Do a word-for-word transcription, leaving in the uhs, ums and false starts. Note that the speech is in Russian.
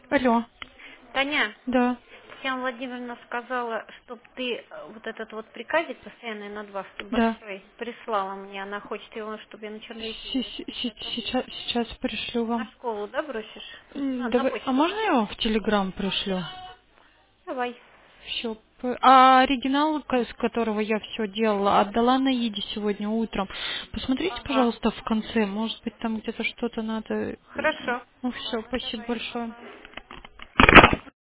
Алло. Таня, Да. Татьяна Владимировна сказала, чтобы ты э, вот этот вот приказик постоянный на два, чтобы Да. большой, прислала мне. Она хочет его, чтобы я на Си- черновике си- си- напечатала. Сейчас, сейчас пришлю На вам. школу, да, бросишь? М, На, на Давай. А почту, можно да? я вам в Телеграм пришлю? Давай. Все. А оригинал, ко- с которого я все делала, отдала Наиде сегодня утром. Посмотрите, Ага. пожалуйста, в конце. Может быть, там где-то что-то надо. Хорошо. Ну все, спасибо Давай, большое. ага.